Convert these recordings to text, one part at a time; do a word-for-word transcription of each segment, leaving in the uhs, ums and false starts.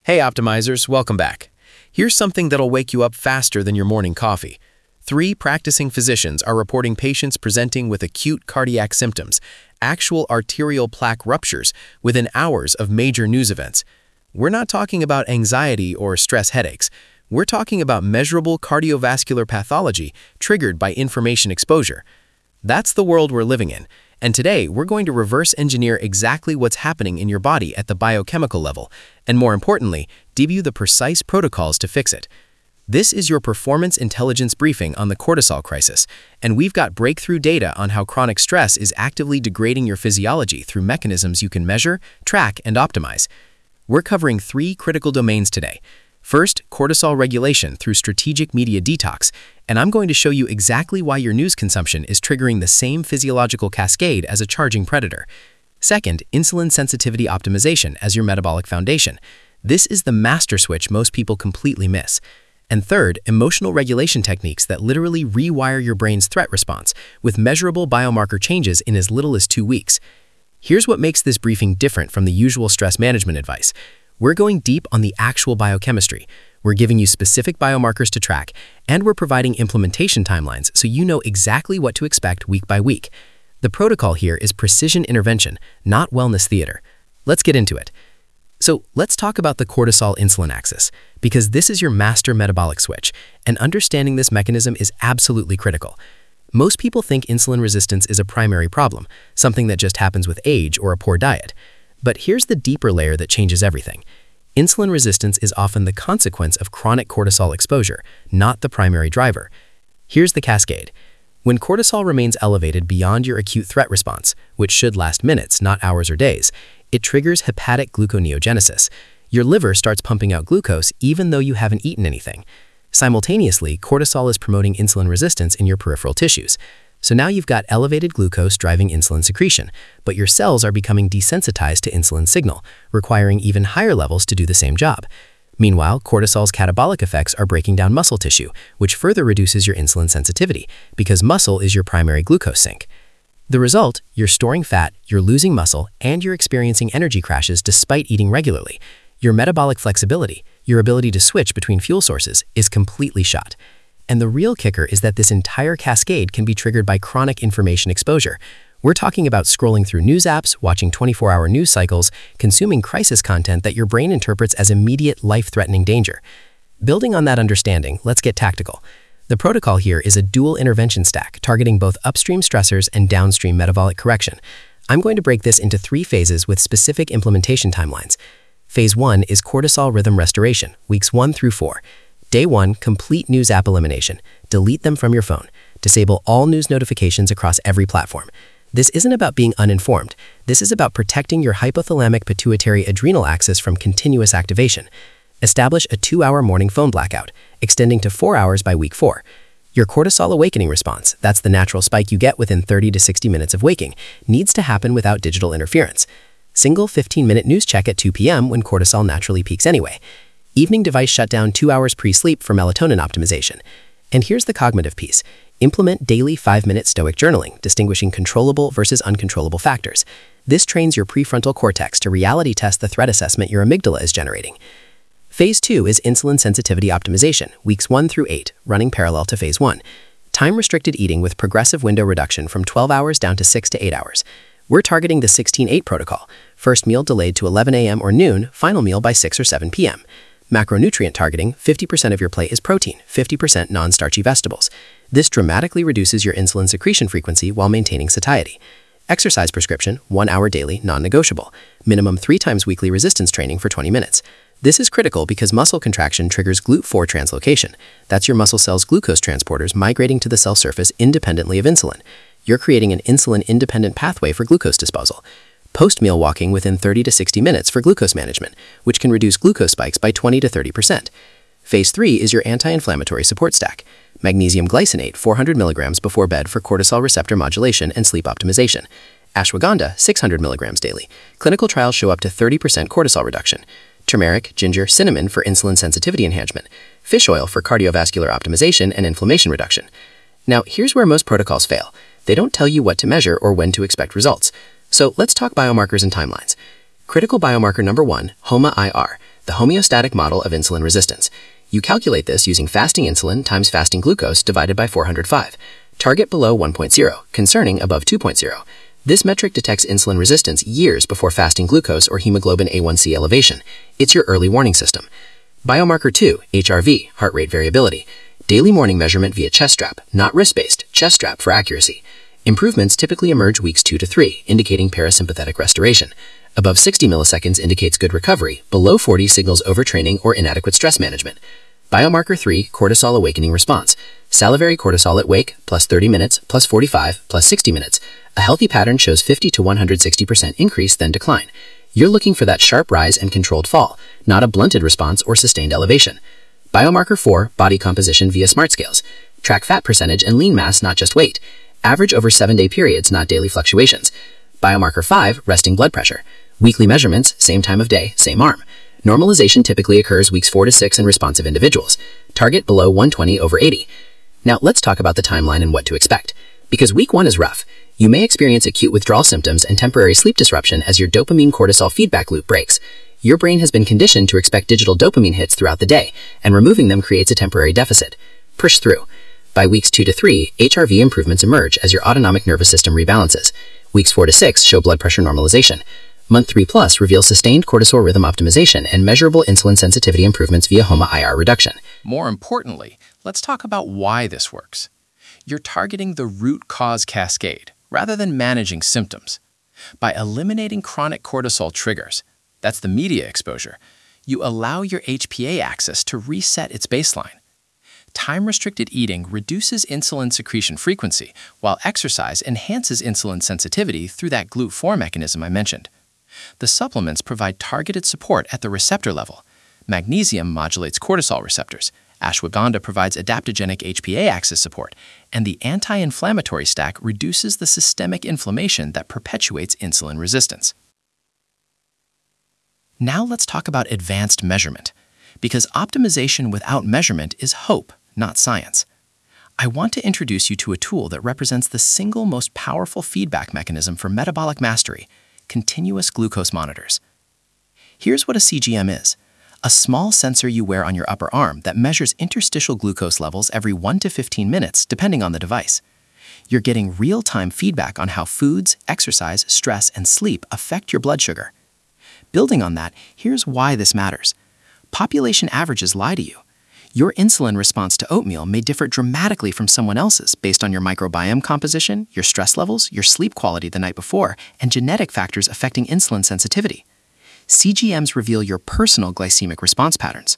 Hey Optimizers, welcome back. Here's something that'll wake you up faster than your morning coffee. Three practicing physicians are reporting patients presenting with acute cardiac symptoms, actual arterial plaque ruptures, within hours of major news events. We're not talking about anxiety or stress headaches. We're talking about measurable cardiovascular pathology triggered by information exposure. That's the world we're living in. And today, we're going to reverse engineer exactly what's happening in your body at the biochemical level, and more importantly, give you the precise protocols to fix it. This is your performance intelligence briefing on the cortisol crisis, and we've got breakthrough data on how chronic stress is actively degrading your physiology through mechanisms you can measure, track, and optimize. We're covering three critical domains today. First, cortisol regulation through strategic media detox, and I'm going to show you exactly why your news consumption is triggering the same physiological cascade as a charging predator. Second, insulin sensitivity optimization as your metabolic foundation. This is the master switch most people completely miss. And third, emotional regulation techniques that literally rewire your brain's threat response with measurable biomarker changes in as little as two weeks. Here's what makes this briefing different from the usual stress management advice. We're going deep on the actual biochemistry. We're giving you specific biomarkers to track, and we're providing implementation timelines so you know exactly what to expect week by week. The protocol here is precision intervention, not wellness theater. Let's get into it. So let's talk about the cortisol-insulin axis, because this is your master metabolic switch, and understanding this mechanism is absolutely critical. Most people think insulin resistance is a primary problem, something that just happens with age or a poor diet. But here's the deeper layer that changes everything. Insulin resistance is often the consequence of chronic cortisol exposure, not the primary driver. Here's the cascade. When cortisol remains elevated beyond your acute threat response, which should last minutes, not hours or days, it triggers hepatic gluconeogenesis. Your liver starts pumping out glucose even though you haven't eaten anything. Simultaneously, cortisol is promoting insulin resistance in your peripheral tissues. So now you've got elevated glucose driving insulin secretion, but your cells are becoming desensitized to insulin signal, requiring even higher levels to do the same job. Meanwhile, cortisol's catabolic effects are breaking down muscle tissue, which further reduces your insulin sensitivity, because muscle is your primary glucose sink. The result, you're storing fat, you're losing muscle, and you're experiencing energy crashes despite eating regularly. Your metabolic flexibility, your ability to switch between fuel sources, is completely shot. And the real kicker is that this entire cascade can be triggered by chronic information exposure. We're talking about scrolling through news apps, watching twenty-four hour news cycles, consuming crisis content that your brain interprets as immediate life-threatening danger. Building on that understanding, let's get tactical. The protocol here is a dual intervention stack targeting both upstream stressors and downstream metabolic correction. I'm going to break this into three phases with specific implementation timelines. Phase one is cortisol rhythm restoration, weeks one through four. Day one, complete news app elimination. Delete them from your phone. Disable all news notifications across every platform. This isn't about being uninformed. This is about protecting your hypothalamic pituitary adrenal axis from continuous activation. Establish a two hour morning phone blackout, extending to four hours by week four. Your cortisol awakening response, that's the natural spike you get within thirty to sixty minutes of waking, needs to happen without digital interference. Single fifteen minute news check at two p m when cortisol naturally peaks anyway. Evening device shutdown two hours pre-sleep for melatonin optimization. And here's the cognitive piece. Implement daily five minute stoic journaling, distinguishing controllable versus uncontrollable factors. This trains your prefrontal cortex to reality test the threat assessment your amygdala is generating. Phase two is insulin sensitivity optimization, weeks one through eight, running parallel to phase one. Time-restricted eating with progressive window reduction from twelve hours down to six to eight hours. We're targeting the sixteen eight protocol. First meal delayed to eleven a m or noon, final meal by six or seven p m Macronutrient targeting, fifty percent of your plate is protein, fifty percent non-starchy vegetables. This dramatically reduces your insulin secretion frequency while maintaining satiety. Exercise prescription, one hour daily, non-negotiable. Minimum three times weekly resistance training for twenty minutes. This is critical because muscle contraction triggers G L U T four translocation. That's your muscle cells' glucose transporters migrating to the cell surface independently of insulin. You're creating an insulin-independent pathway for glucose disposal. Post-meal walking within thirty to sixty minutes for glucose management, which can reduce glucose spikes by twenty to thirty percent. Phase three is your anti-inflammatory support stack. Magnesium glycinate, four hundred milligrams before bed for cortisol receptor modulation and sleep optimization. Ashwagandha, six hundred milligrams daily. Clinical trials show up to thirty percent cortisol reduction. Turmeric, ginger, cinnamon for insulin sensitivity enhancement. Fish oil for cardiovascular optimization and inflammation reduction. Now, here's where most protocols fail. They don't tell you what to measure or when to expect results. So let's talk biomarkers and timelines. Critical biomarker number one, HOMA I R. the homeostatic model of insulin resistance. You calculate this using fasting insulin times fasting glucose divided by four hundred five. Target below one point zero, concerning above two point zero. This metric detects insulin resistance years before fasting glucose or hemoglobin A one C elevation. It's your early warning system. Biomarker two, H R V, heart rate variability. Daily morning measurement via chest strap, not wrist-based, chest strap for accuracy. Improvements typically emerge weeks two to three, indicating parasympathetic restoration. Above sixty milliseconds indicates good recovery, below forty signals overtraining or inadequate stress management. Biomarker three, cortisol awakening response. Salivary cortisol at wake, plus thirty minutes, plus forty-five, plus sixty minutes. A healthy pattern shows fifty to one hundred sixty percent increase, then decline. You're looking for that sharp rise and controlled fall, not a blunted response or sustained elevation. Biomarker four, body composition via smart scales. Track fat percentage and lean mass, not just weight. Average over seven-day periods, not daily fluctuations. Biomarker five, resting blood pressure. Weekly measurements, same time of day, same arm. Normalization typically occurs weeks four to six in responsive individuals. Target below one twenty over eighty. Now let's talk about the timeline and what to expect. Because week one is rough. You may experience acute withdrawal symptoms and temporary sleep disruption as your dopamine-cortisol feedback loop breaks. Your brain has been conditioned to expect digital dopamine hits throughout the day, and removing them creates a temporary deficit. Push through. By weeks two to three, H R V improvements emerge as your autonomic nervous system rebalances. Weeks four to six show blood pressure normalization. Month three plus reveals sustained cortisol rhythm optimization and measurable insulin sensitivity improvements via HOMA-I R reduction. More importantly, let's talk about why this works. You're targeting the root cause cascade, rather than managing symptoms. By eliminating chronic cortisol triggers, that's the media exposure, you allow your H P A axis to reset its baseline. Time-restricted eating reduces insulin secretion frequency, while exercise enhances insulin sensitivity through that GLUT four mechanism I mentioned. The supplements provide targeted support at the receptor level. Magnesium modulates cortisol receptors, ashwagandha provides adaptogenic H P A axis support, and the anti-inflammatory stack reduces the systemic inflammation that perpetuates insulin resistance. Now let's talk about advanced measurement, because optimization without measurement is hope, not science. I want to introduce you to a tool that represents the single most powerful feedback mechanism for metabolic mastery: continuous glucose monitors. Here's what a C G M is: a small sensor you wear on your upper arm that measures interstitial glucose levels every one to fifteen minutes, depending on the device. You're getting real-time feedback on how foods, exercise, stress, and sleep affect your blood sugar. Building on that, here's why this matters. Population averages lie to you. Your insulin response to oatmeal may differ dramatically from someone else's based on your microbiome composition, your stress levels, your sleep quality the night before, and genetic factors affecting insulin sensitivity. C G Ms reveal your personal glycemic response patterns.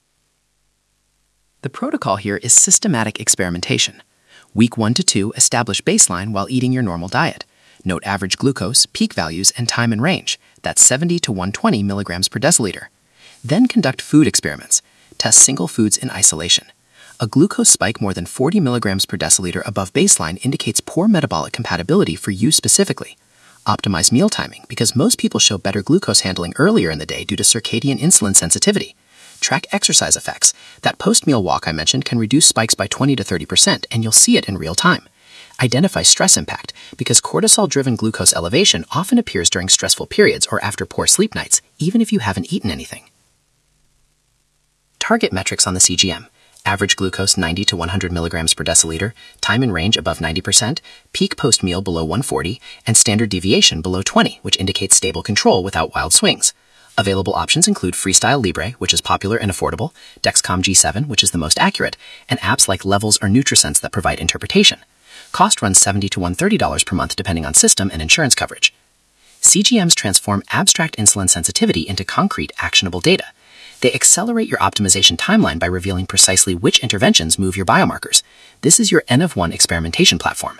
The protocol here is systematic experimentation. Week one to two, establish baseline while eating your normal diet. Note average glucose, peak values, and time in range. That's seventy to one hundred twenty milligrams per deciliter. Then conduct food experiments. Test single foods in isolation. A glucose spike more than forty milligrams per deciliter above baseline indicates poor metabolic compatibility for you specifically. Optimize meal timing, because most people show better glucose handling earlier in the day due to circadian insulin sensitivity. Track exercise effects. That post-meal walk I mentioned can reduce spikes by twenty to thirty percent, and you'll see it in real time. Identify stress impact, because cortisol-driven glucose elevation often appears during stressful periods or after poor sleep nights, even if you haven't eaten anything. Target metrics on the C G M: average glucose ninety to one hundred milligrams per deciliter, time in range above ninety percent, peak post-meal below one hundred forty, and standard deviation below twenty, which indicates stable control without wild swings. Available options include Freestyle Libre, which is popular and affordable, Dexcom G seven, which is the most accurate, and apps like Levels or NutriSense that provide interpretation. Cost runs seventy to one hundred thirty dollars per month depending on system and insurance coverage. C G Ms transform abstract insulin sensitivity into concrete, actionable data. They accelerate your optimization timeline by revealing precisely which interventions move your biomarkers. This is your N of one experimentation platform.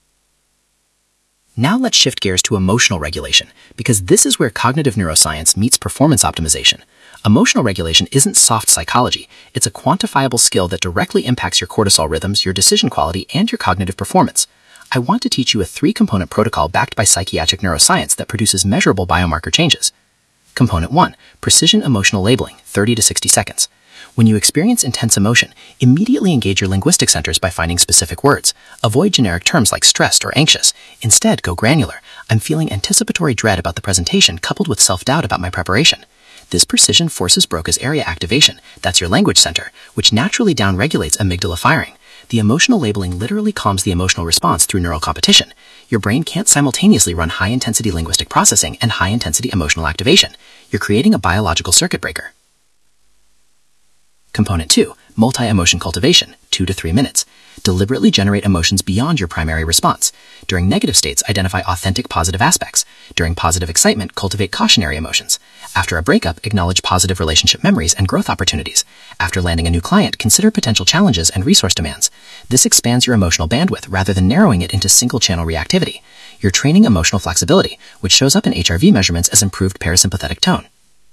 Now let's shift gears to emotional regulation, because this is where cognitive neuroscience meets performance optimization. Emotional regulation isn't soft psychology. It's a quantifiable skill that directly impacts your cortisol rhythms, your decision quality, and your cognitive performance. I want to teach you a three-component protocol backed by psychiatric neuroscience that produces measurable biomarker changes. Component one, precision emotional labeling, thirty to sixty seconds. When you experience intense emotion, immediately engage your linguistic centers by finding specific words. Avoid generic terms like stressed or anxious. Instead, go granular. I'm feeling anticipatory dread about the presentation coupled with self-doubt about my preparation. This precision forces Broca's area activation, that's your language center, which naturally downregulates amygdala firing. The emotional labeling literally calms the emotional response through neural competition. Your brain can't simultaneously run high-intensity linguistic processing and high-intensity emotional activation. You're creating a biological circuit breaker. Component two, multi-emotion cultivation, two to three minutes. Deliberately generate emotions beyond your primary response. During negative states, identify authentic positive aspects. During positive excitement, cultivate cautionary emotions. After a breakup, acknowledge positive relationship memories and growth opportunities. After landing a new client, consider potential challenges and resource demands. This expands your emotional bandwidth rather than narrowing it into single-channel reactivity. You're training emotional flexibility, which shows up in H R V measurements as improved parasympathetic tone.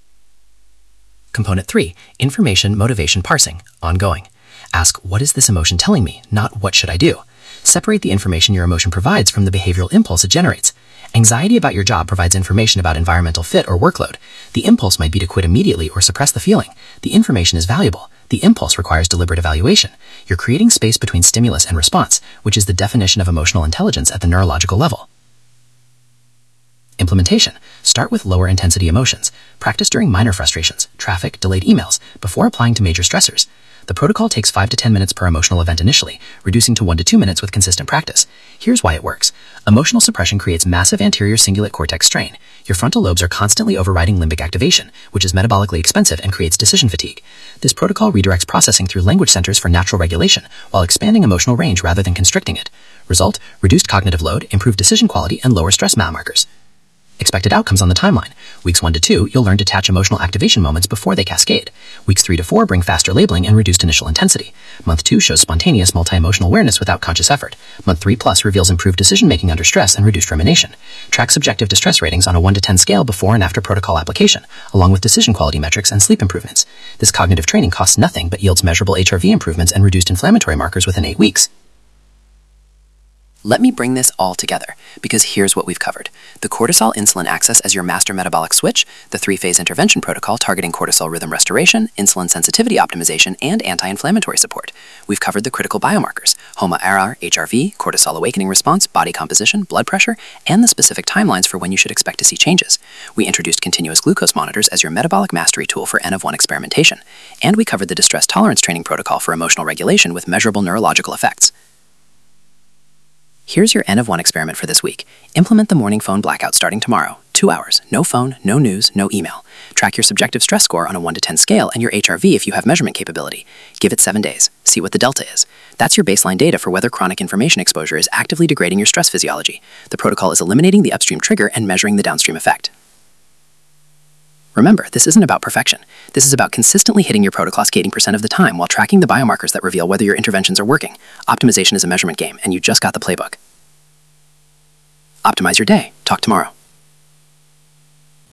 Component three, information motivation parsing, ongoing. Ask, what is this emotion telling me, not what should I do? Separate the information your emotion provides from the behavioral impulse it generates. Anxiety about your job provides information about environmental fit or workload. The impulse might be to quit immediately or suppress the feeling. The information is valuable. The impulse requires deliberate evaluation. You're creating space between stimulus and response, which is the definition of emotional intelligence at the neurological level. Implementation. Start with lower intensity emotions. Practice during minor frustrations, traffic, delayed emails, before applying to major stressors. The protocol takes five to ten minutes per emotional event initially, reducing to one to two minutes with consistent practice. Here's why it works. Emotional suppression creates massive anterior cingulate cortex strain. Your frontal lobes are constantly overriding limbic activation, which is metabolically expensive and creates decision fatigue. This protocol redirects processing through language centers for natural regulation, while expanding emotional range rather than constricting it. Result, reduced cognitive load, improved decision quality, and lower stress markers. Expected outcomes on the timeline. Weeks one to two, you'll learn to attach emotional activation moments before they cascade. Weeks three to four bring faster labeling and reduced initial intensity. Month two shows spontaneous multi-emotional awareness without conscious effort. Month three plus reveals improved decision-making under stress and reduced rumination. Track subjective distress ratings on a one to ten scale before and after protocol application, along with decision quality metrics and sleep improvements. This cognitive training costs nothing but yields measurable H R V improvements and reduced inflammatory markers within eight weeks. Let me bring this all together, because here's what we've covered. The cortisol-insulin axis as your master metabolic switch, the three-phase intervention protocol targeting cortisol rhythm restoration, insulin sensitivity optimization, and anti-inflammatory support. We've covered the critical biomarkers, HOMA-R R, H R V, cortisol awakening response, body composition, blood pressure, and the specific timelines for when you should expect to see changes. We introduced continuous glucose monitors as your metabolic mastery tool for N of one experimentation. And we covered the distress tolerance training protocol for emotional regulation with measurable neurological effects. Here's your N of one experiment for this week. Implement the morning phone blackout starting tomorrow. Two hours. No phone, no news, no email. Track your subjective stress score on a one to ten scale and your H R V if you have measurement capability. Give it seven days. See what the delta is. That's your baseline data for whether chronic information exposure is actively degrading your stress physiology. The protocol is eliminating the upstream trigger and measuring the downstream effect. Remember, this isn't about perfection. This is about consistently hitting your protocol eighty percent of the time while tracking the biomarkers that reveal whether your interventions are working. Optimization is a measurement game, and you just got the playbook. Optimize your day. Talk tomorrow.